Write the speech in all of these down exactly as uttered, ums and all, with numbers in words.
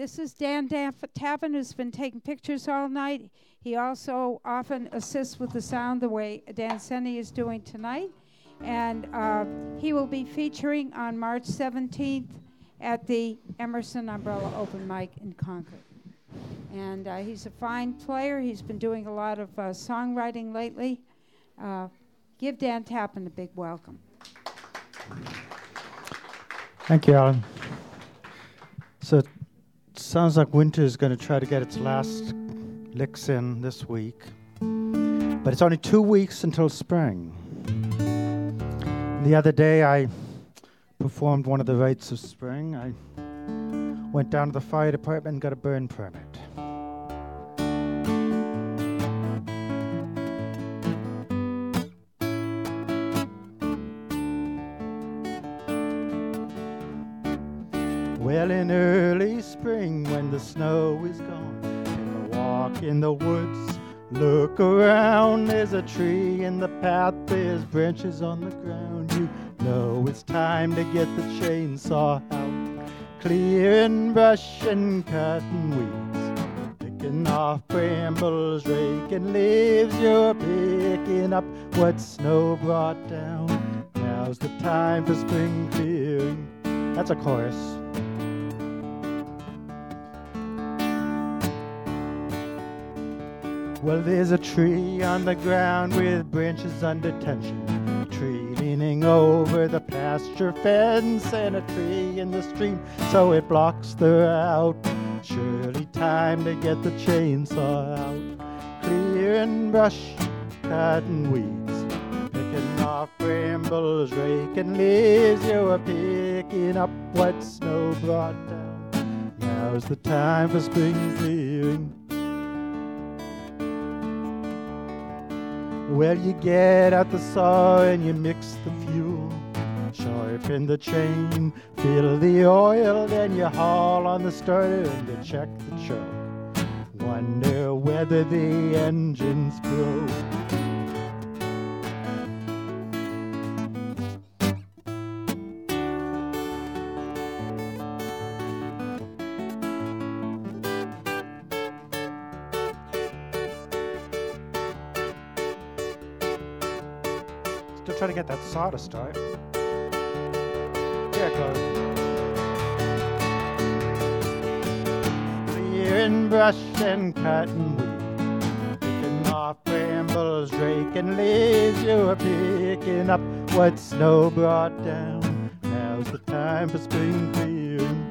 This is Dan Daff- Tappan, who's been taking pictures all night. He also often assists with the sound the way Dan Senni is doing tonight. And uh, he will be featuring on March seventeenth at the Emerson Umbrella Open Mic in Concord. And uh, he's a fine player. He's been doing a lot of uh, songwriting lately. Uh, give Dan Tappan a big welcome. Thank you, Alan. So it sounds like winter is going to try to get its last licks in this week. But it's only two weeks until spring. The other day I performed one of the rites of spring. I went down to the fire department and got a burn permit. Well, in early spring when the snow is gone, take a walk in the woods, look around, there's a tree in the path, there's branches on the ground. You know it's time to get the chainsaw out, clearing brush and cutting weeds, picking off brambles, raking leaves, you're picking up what snow brought down. Now's the time for spring clearing. That's a chorus. Well, there's a tree on the ground with branches under tension, a tree leaning over the pasture fence, and a tree in the stream so it blocks the route. Surely time to get the chainsaw out, clearing brush, cutting weeds, picking off brambles, raking leaves, you're picking up what snow brought down. Now's the time for spring clearing. Well, you get out the saw and you mix the fuel, sharpen the chain, fill the oil, then you haul on the starter and you check the choke. Wonder whether the engine's broke. Still trying to get that saw to start. There it goes. Clearing brush and cutting weeds, picking off brambles, raking leaves, you're picking up what snow brought down. Now's the time for spring clearing.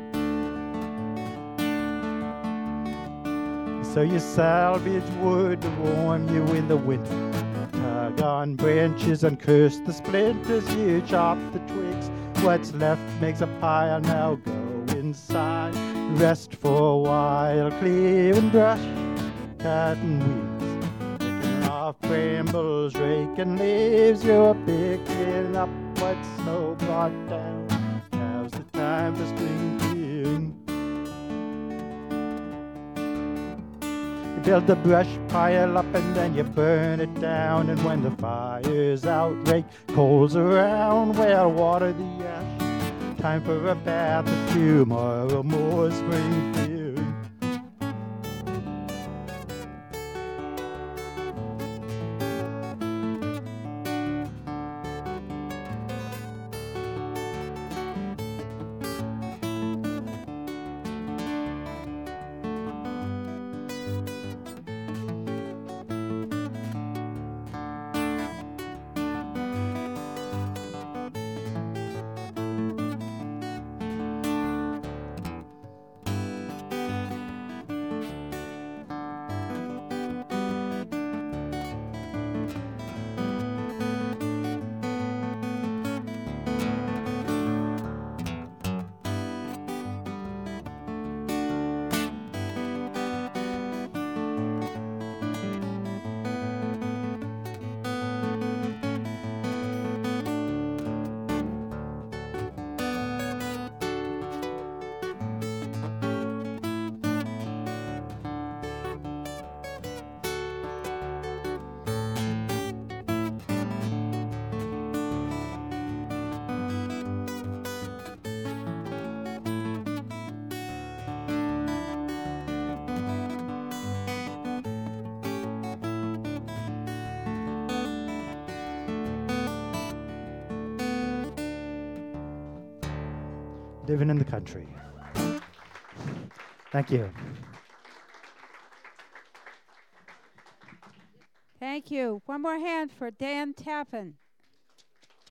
So you salvage wood to warm you in the winter, tug on branches and curse the splinters, you chop the twigs, what's left makes a pile. Now go inside, rest for a while, clearing brush, cutting weeds, picking off brambles, raking leaves, you're picking up what snow brought down. Now's the time for spring clearing. Build the brush pile up and then you burn it down, and when the fire's out, rake coals around, well, water the ash. Time for a bath, a few more, more spring clearing. living in the country. Thank you. Thank you. One more hand for Dan Tappan.